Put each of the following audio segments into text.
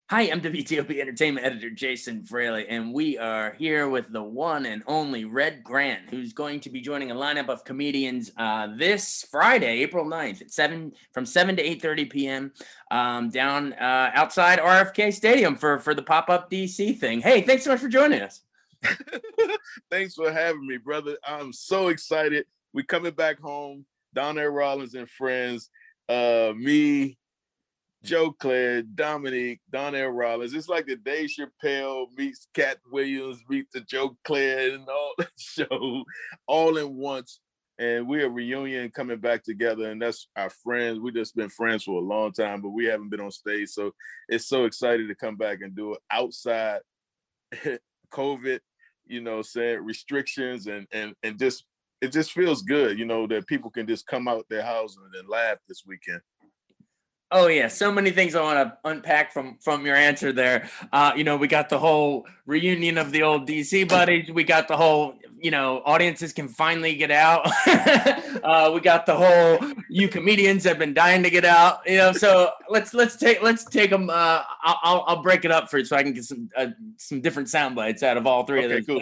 Hi, I'm WTOP Entertainment Editor Jason Fraley, and we are here with the one and only Red Grant, who's going to be joining a lineup of comedians this Friday, April 9th at 7 to 8:30 p.m. Down outside RFK Stadium for the pop-up DC thing. Hey, thanks so much for joining us. Thanks for having me, brother. I'm so excited. We coming back home. Donnell Rawlings and friends. Me, Joe Claire, Dominique, Donnell Rawlings. It's like the Dave Chappelle meets Cat Williams meets the Joe Claire and all that show all in once. And we're a reunion coming back together, and that's our friends. We just been friends for a long time, but we haven't been on stage. So it's so excited to come back and do it outside COVID, saying restrictions and just it just feels good, that people can just come out their house and laugh this weekend. Oh yeah, so many things I want to unpack from your answer there. We got the whole reunion of the old DC buddies. We got the whole, audiences can finally get out. We got the whole you comedians have been dying to get out. So let's take them. I'll break it up for you so I can get some different sound bites out of all three of those. Cool.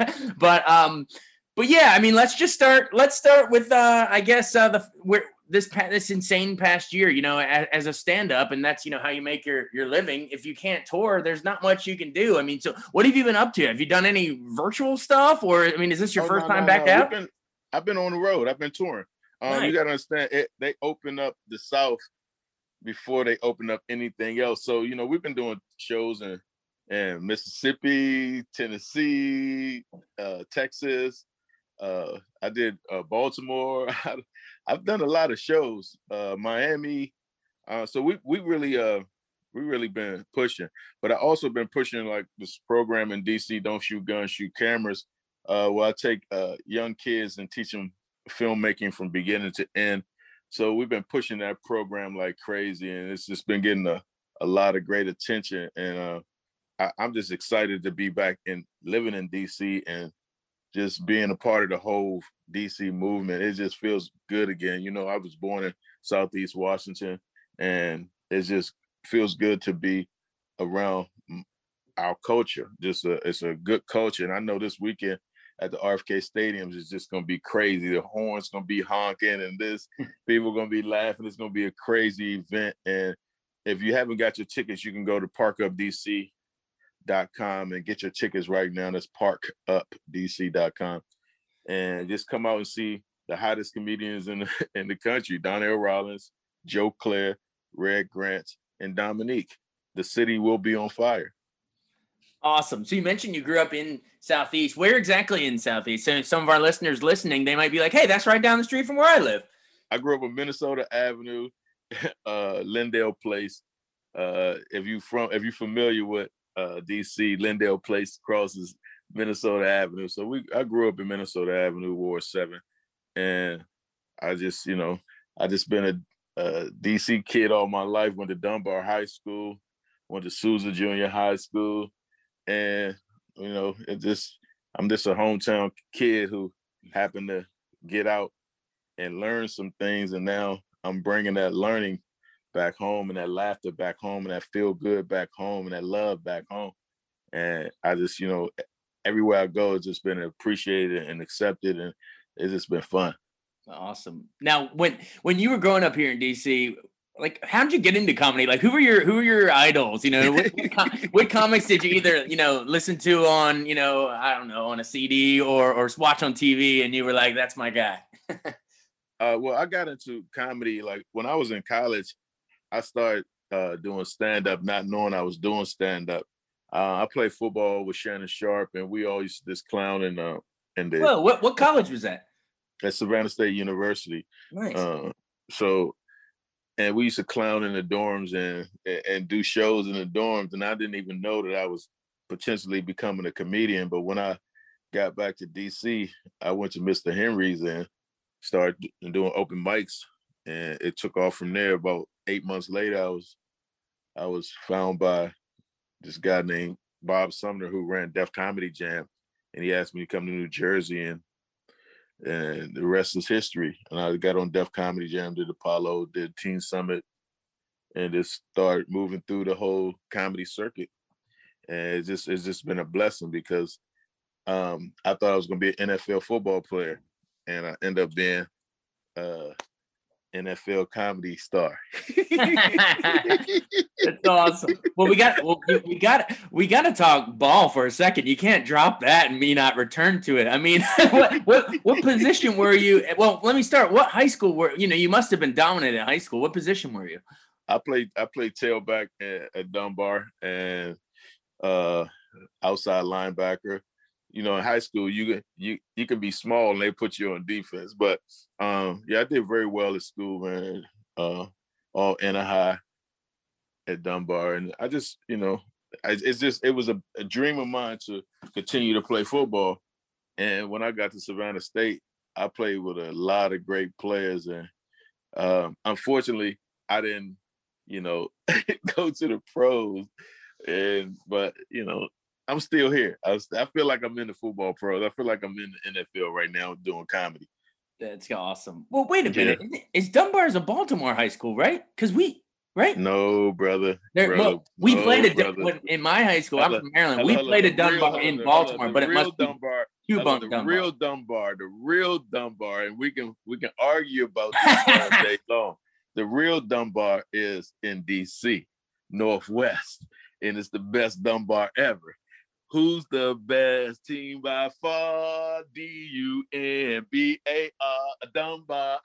But yeah, I mean, let's start with I guess this insane past year, as a stand-up, and that's, how you make your living. If you can't tour, there's not much you can do. I mean, so what have you been up to? Have you done any virtual stuff, or, I mean, is this your first time back out? I've been on the road. I've been touring. Nice. You got to understand, they open up the South before they open up anything else. So, we've been doing shows in Mississippi, Tennessee, Texas. I did Baltimore. I've done a lot of shows, Miami. So we really been pushing. But I also been pushing like this program in DC, Don't Shoot Guns, Shoot Cameras, where I take young kids and teach them filmmaking from beginning to end. So we've been pushing that program like crazy, and it's just been getting a lot of great attention. And I'm just excited to be back and living in DC and just being a part of the whole DC movement. It just feels good again. I was born in Southeast Washington, and it just feels good to be around our culture. It's a good culture. And I know this weekend at the RFK Stadiums is just going to be crazy. The horns going to be honking and people going to be laughing. It's going to be a crazy event. And if you haven't got your tickets, you can go to parkupdc.com and get your tickets right now. That's parkupdc.com, and just come out and see the hottest comedians in the country: Donnell Rawlings, Joe Claire, Red Grant, and Dominique. The city will be on fire. Awesome. So you mentioned you grew up in Southeast. Where exactly in Southeast? So some of our listeners listening, they might be like, "Hey, that's right down the street from where I live." I grew up on Minnesota Avenue, Lindale Place. If you're familiar with DC, Lindale Place crosses Minnesota Avenue. So I grew up in Minnesota Avenue, Ward 7. And I just, I just been a DC kid all my life. Went to Dunbar High School, went to Sousa Junior High School. And, I'm just a hometown kid who happened to get out and learn some things. And now I'm bringing that learning back home, and that laughter back home, and that feel good back home, and that love back home. And I just, everywhere I go, it's just been appreciated and accepted, and it's just been fun. Awesome. Now, when you were growing up here in DC, like, how did you get into comedy? Like, who were your idols? What comics did you either, listen to on, I don't know, on a CD or watch on TV, and you were like, that's my guy? Well, I got into comedy like when I was in college. I started doing stand-up, not knowing I was doing stand-up. I played football with Shannon Sharp, and we all used to just clown in the. Whoa, what college was that? At Savannah State University. Nice. And we used to clown in the dorms and do shows in the dorms, and I didn't even know that I was potentially becoming a comedian. But when I got back to DC, I went to Mr. Henry's and started doing open mics, and it took off from there. About 8 months later, I was found by this guy named Bob Sumner, who ran Def Comedy Jam, and he asked me to come to New Jersey, and the rest is history. And I got on Def Comedy Jam, did Apollo, did Teen Summit, and just start moving through the whole comedy circuit. And it's just been a blessing because I thought I was going to be an NFL football player, and I end up being NFL comedy star. That's awesome. Well, we got to talk ball for a second. You can't drop that and me not return to it. I mean, what position were you? Well, let me start. What high school were you? You must have been dominant in high school. What position were you? I played tailback at Dunbar and outside linebacker. In high school, you can be small and they put you on defense. But I did very well at school, man. All inner high at Dunbar, and I just, it was a dream of mine to continue to play football. And when I got to Savannah State, I played with a lot of great players, and unfortunately, I didn't, go to the pros. But I'm still here. I feel like I'm in the football pros. I feel like I'm in the NFL right now doing comedy. That's awesome. Well, wait a minute. Is Dunbar a Baltimore high school, right? Because right? No, brother. We played in my high school. I'm from Maryland. We played at Dunbar in Baltimore, but it must be Dunbar. Dunbar. The real Dunbar, and we can argue about this all day long. The real Dunbar is in DC, Northwest, and it's the best Dunbar ever. Who's the best team by far? DUNBAR, Dunbar.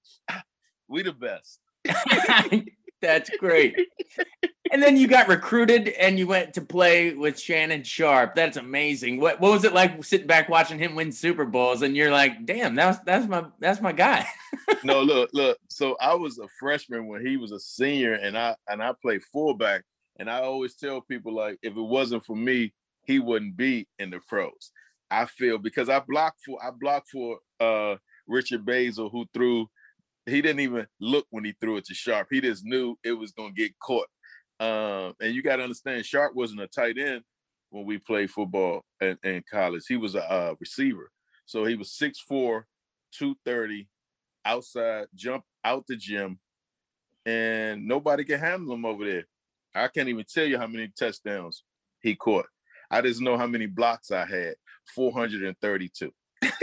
We the best. That's great. And then you got recruited and you went to play with Shannon Sharpe. That's amazing. What was it like sitting back watching him win Super Bowls? And you're like, damn, that's my guy. No, look. So I was a freshman when he was a senior, and I played fullback. And I always tell people, like, if it wasn't for me, he wouldn't be in the pros. I feel because I blocked for Richard Basil, who threw. He didn't even look when he threw it to Sharpe. He just knew it was going to get caught. And you got to understand, Sharpe wasn't a tight end when we played football in college. He was a receiver. So he was 6'4", 230, outside, jump out the gym, and nobody can handle him over there. I can't even tell you how many touchdowns he caught. I just know how many blocks I had, 432.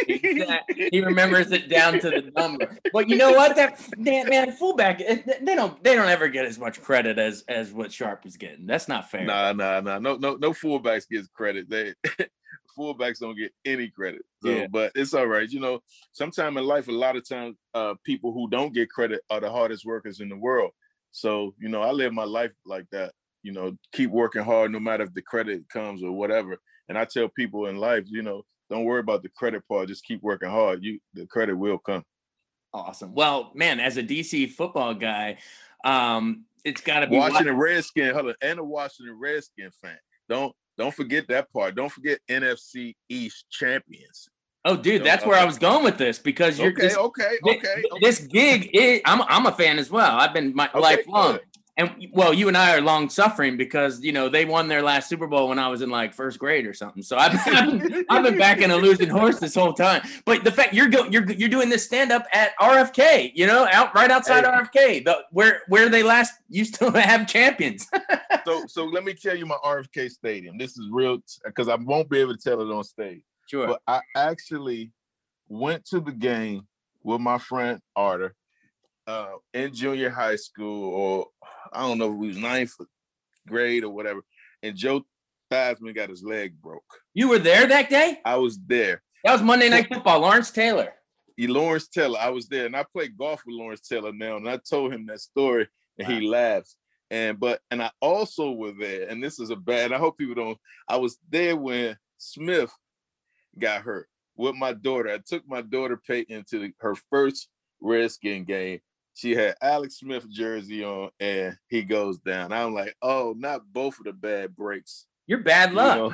He remembers it down to the number. But you know what? That man, fullback, they don't ever get as much credit as what Sharpe is getting. That's not fair. Nah. No fullbacks gets credit. Fullbacks don't get any credit. So, yeah. But it's all right. Sometime in life, a lot of times, people who don't get credit are the hardest workers in the world. So, I live my life like that. Keep working hard no matter if the credit comes or whatever. And I tell people in life, don't worry about the credit part. Just keep working hard. The credit will come. Awesome. Well, man, as a DC football guy, it's got to be Washington Redskin. Hold on, and a Washington Redskin fan. Don't forget that part. Don't forget NFC East champions. Oh, dude, that's where I was going with this because you're okay. This gig, I'm a fan as well. I've been lifelong. Good. And well, you and I are long suffering because they won their last Super Bowl when I was in like first grade or something. So I've been backing a losing horse this whole time. But the fact you're doing this stand up at RFK, right outside RFK, where they last used to have champions. So let me tell you my RFK stadium. This is real because I won't be able to tell it on stage. Sure. But I actually went to the game with my friend Arter. In junior high school, or I don't know if we was ninth grade or whatever, and Joe Theismann got his leg broke. You were there that day? I was there. That was Monday Night Football. Lawrence Taylor. Lawrence Taylor. I was there, and I play golf with Lawrence Taylor now, and I told him that story, and he laughs. And I also was there, and this is I hope people don't. I was there when Smith got hurt with my daughter. I took my daughter Peyton to her first Redskin game. She had Alex Smith jersey on, and he goes down. I'm like, oh, not both of the bad breaks. You're bad luck.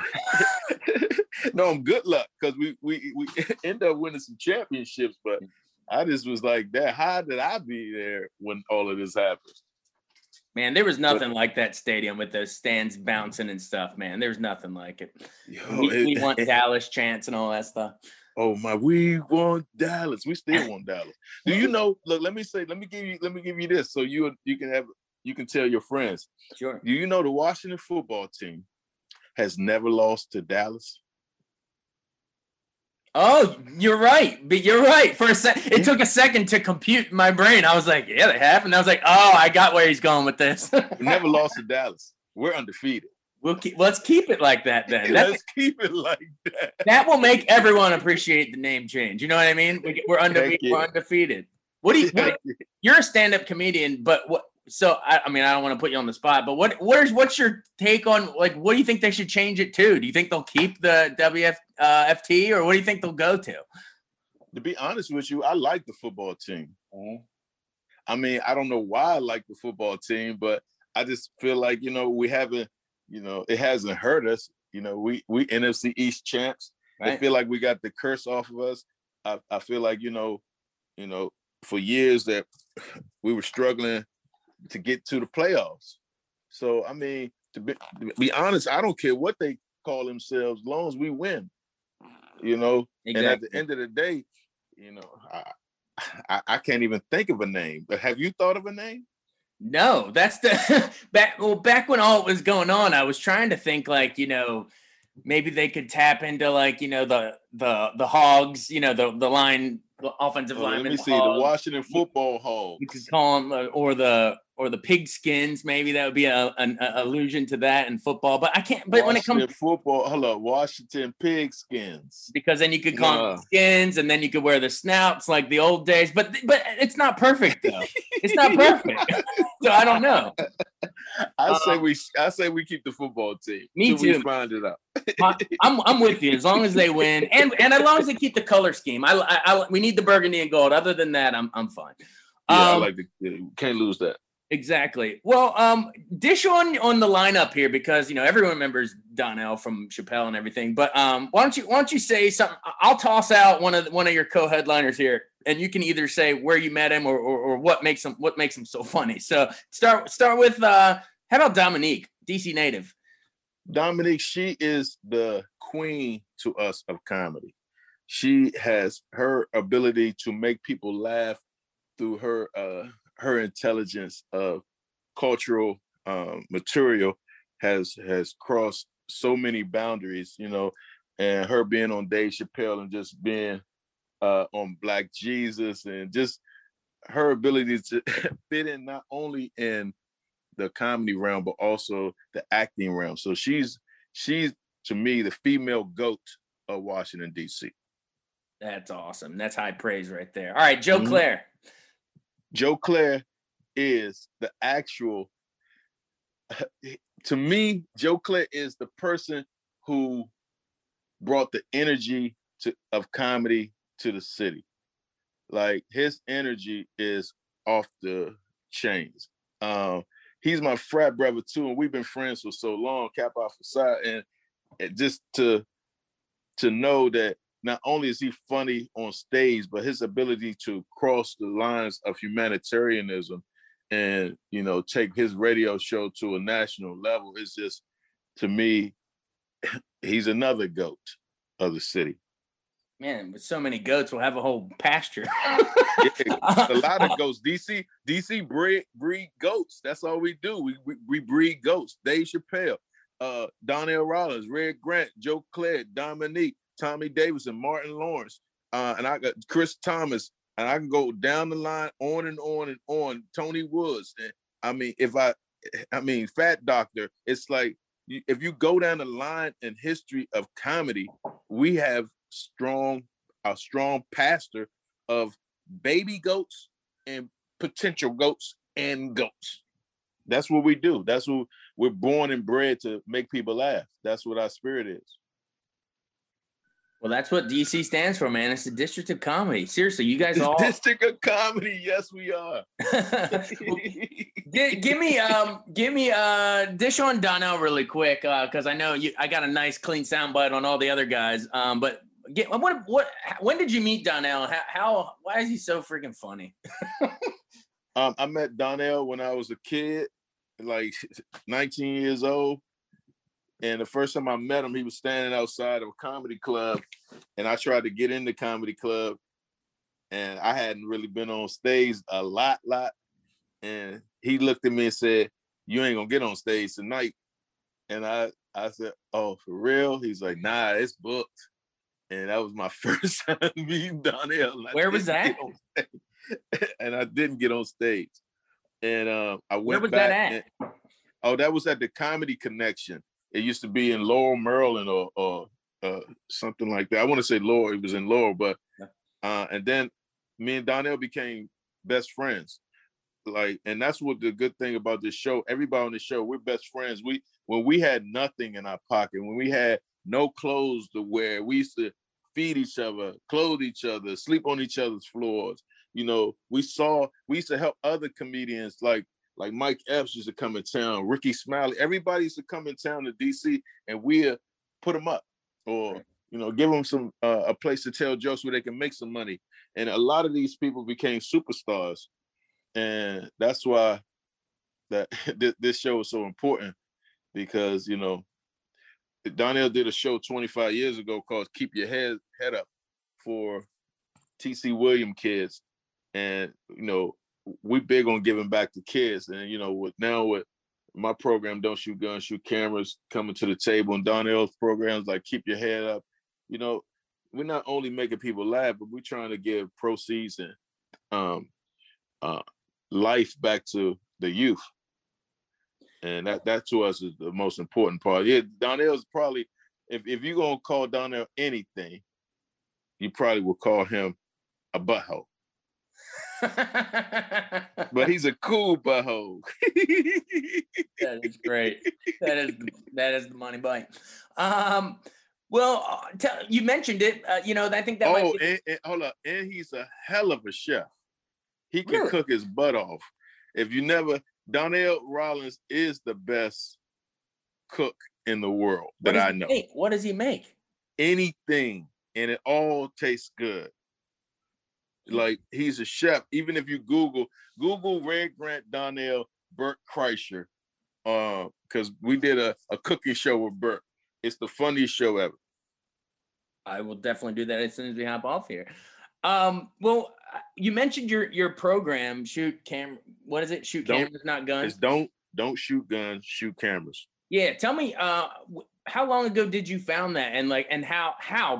No, I'm good luck because we end up winning some championships. But I just was like, that. How did I be there when all of this happened? Man, there was nothing like that stadium with those stands bouncing and stuff. Man, there's nothing like it. We want Dallas chants and all that stuff. Oh my, we want Dallas. We still want Dallas. Do you know? Look, let me give you this so you can have you can tell your friends. Sure. Do you know the Washington football team has never lost to Dallas? Oh, you're right. But you're right. For a sec, it took a second to compute in my brain. I was like, yeah, they have. And I was like, oh, I got where he's going with this. We never lost to Dallas. We're undefeated. Let's keep it like that then. Let's keep it like that. That will make everyone appreciate the name change. You know what I mean? We're undefeated. Yeah. We're undefeated. You're a stand-up comedian, but what? So I mean, I don't want to put you on the spot, but what's your take on, like, what do you think they should change it to? Do you think they'll keep the WFT, or what do you think they'll go to? To be honest with you, I like the football team. I mean, I don't know why I like the football team, but I just feel like, we haven't, it hasn't hurt us. We NFC East champs. Right. I feel like we got the curse off of us. I feel like, for years that we were struggling to get to the playoffs. So, I mean, to be honest, I don't care what they call themselves, as long as we win, Exactly. And at the end of the day, I can't even think of a name. But have you thought of a name? No, that's the back when all it was going on, I was trying to think, like, maybe they could tap into, like, the Hogs, the line, the offensive linemen. Let me see, the Washington Football Hogs. You could call them, or the Pigskins. Maybe that would be an allusion to that in football. But I can't. But when it comes to football, hello, Washington Pigskins. Because then you could call them skins, and then you could wear the snouts like the old days. But it's not perfect though. It's not perfect. So I don't know. I say we keep the football team. Me too. We find it out. I'm with you, as long as they win, and as long as they keep the color scheme. We need the burgundy and gold. Other than that, I'm fine. Yeah, I like can't lose that. Exactly. Well, dish on the lineup here, because everyone remembers Donnell from Chappelle and everything. But why don't you say something? I'll toss out one of your co-headliners here, and you can either say where you met him or what makes him so funny. So start with how about Dominique, DC native? Dominique, she is the queen to us of comedy. She has her ability to make people laugh through her intelligence of cultural material has crossed so many boundaries, and her being on Dave Chappelle and just being on Black Jesus, and just her ability to fit in not only in the comedy realm, but also the acting realm. So she's to me the female GOAT of Washington, D.C. That's awesome. That's high praise right there. All right, Joe Clair. Joe Clair is the actual, to me, Joe Clair is the person who brought the energy of comedy to the city. Like, his energy is off the chains. He's my frat brother too, and we've been friends for so long, Kappa Alpha Psi, and just to know that not only is he funny on stage, but his ability to cross the lines of humanitarianism and, take his radio show to a national level is just, to me, he's another GOAT of the city. Man, with so many goats, we'll have a whole pasture. Yeah, a lot of goats. DC breed goats. That's all we do. We breed goats. Dave Chappelle, Donnell Rollins, Red Grant, Joe Clair, Dominique, Tommy Davidson, Martin Lawrence, and I got Chris Thomas, and I can go down the line on and on and on. Tony Woods. And I mean, Fat Doctor. It's like, if you go down the line in history of comedy, we have a strong pastor of baby goats and potential goats and goats. That's what we do. That's what we're born and bred to, make people laugh. That's what our spirit is. Well, that's what DC stands for, man. It's the District of Comedy. Seriously, you guys all District of Comedy. Yes, we are. Give me dish on Donnell really quick, because I know I got a nice clean soundbite on all the other guys. But when did you meet Donnell? Why is he so freaking funny? I met Donnell when I was a kid, like 19 years old. And the first time I met him, he was standing outside of a comedy club, and I tried to get in the comedy club, and I hadn't really been on stage a lot. And he looked at me and said, "You ain't gonna get on stage tonight." And I said, "Oh, for real?" He's like, "Nah, it's booked." And that was my first time meeting Donnell. Where was that? And I didn't get on stage. And I went Where was back. that at? That was at the Comedy Connection. It used to be in Laurel, Maryland, or something like that. I want to say Laurel. It was in Laurel, but and then me and Donnell became best friends. Like, and that's what the good thing about this show. Everybody on the show, we're best friends. When we had nothing in our pocket, when we had no clothes to wear, we used to feed each other, clothe each other, sleep on each other's floors. You know, we used to help other comedians like Mike Epps used to come in town, Ricky Smiley. Everybody used to come in town to DC, and we put them up, or you know, give them some a place to tell jokes where they can make some money. And a lot of these people became superstars, and that's why that this show is so important, because you know, Donnell did a show 25 years ago called "Keep Your Head Up" for TC William kids, and you know, we big on giving back to kids. And you know, with my program, Don't Shoot Guns, Shoot Cameras, coming to the table, and Donnell's programs like Keep Your Head Up, you know, we're not only making people laugh, but we're trying to give proceeds and life back to the youth. And that to us is the most important part. Yeah, Donnell's probably, if you're gonna call Donnell anything, you probably will call him a butthole. But he's a cool butthole. That is great. That is the money bite. Well, you mentioned it. You know, I think that might be... and hold up, and he's a hell of a chef. He can Really? cook his butt off. If you never, Donnell Rawlings is the best cook in the world that I know. What does he make? Anything, and it all tastes good. Like, he's a chef. Even if you Google Red Grant Donnell Bert Kreischer, because we did a cooking show with Bert. It's the funniest show ever. I will definitely do that as soon as we hop off here. Well, you mentioned your program, what is it? Shoot Cameras, Not Guns. It's don't shoot guns, shoot cameras. Yeah, tell me, how long ago did you found that, and how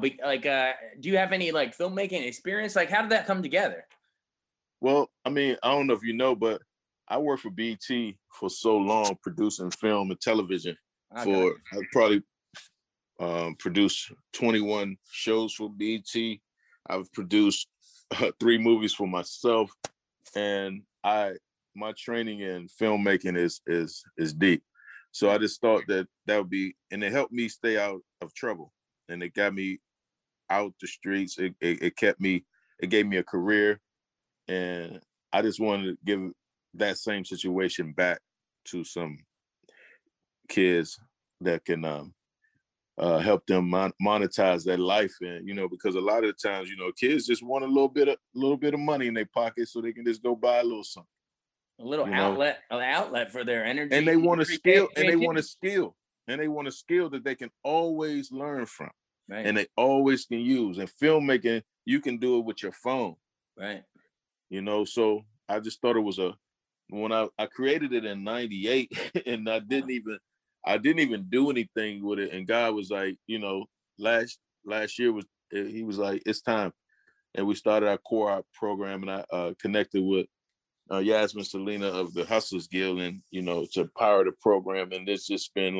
do you have any like filmmaking experience? Like, how did that come together? Well, I mean, I don't know if you know, but I worked for BET for so long, producing film and television. I probably produced 21 shows for BET. I've produced 3 movies for myself, and my training in filmmaking is deep. So I just thought that would be, and it helped me stay out of trouble, and it got me out the streets. It gave me a career, and I just wanted to give that same situation back to some kids that can help them monetize their life. And you know, because a lot of the times, you know, kids just want a little bit of money in their pocket so they can just go buy a little something. A little outlet for their energy. And they want a skill, and they want a skill, that they can always learn from. Right. And they always can use. And filmmaking, you can do it with your phone. Right. You know, so I just thought it was when I created it in 98, and I didn't even do anything with it. And God was like, you know, last year he was like, it's time. And we started our core program, and I connected with Yasmin Salina of the Hustlers Guild, and you know, to power the program. And it's just been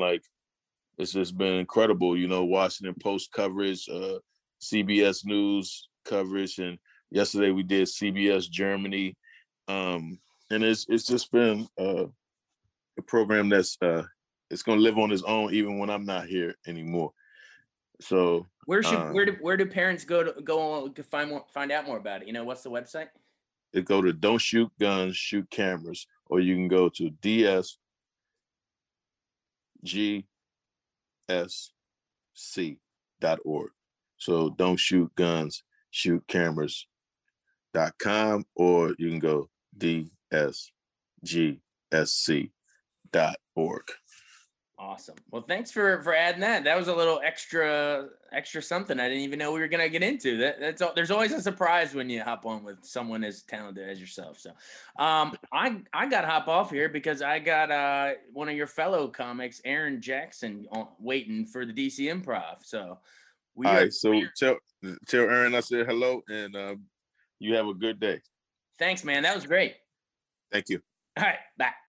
incredible, you know, Washington Post coverage, CBS News coverage, and yesterday we did CBS Germany, and it's just been a program that's it's going to live on its own even when I'm not here anymore. So where do parents go to find out more about it? You know, what's the website? They go to Don't Shoot Guns, Shoot Cameras, or you can go to dsgsc.org. So Don't Shoot Guns, Shoot Cameras.com, or you can go dsgsc.org. Awesome. Well, thanks for adding that. That was a little extra something I didn't even know we were gonna get into. That's all. There's always a surprise when you hop on with someone as talented as yourself. So, I got to hop off here because I got one of your fellow comics, Aaron Jackson, waiting for the DC Improv. So we All are. right, so tell Aaron I said hello, and you have a good day. Thanks, man. That was great. Thank you. All right, bye.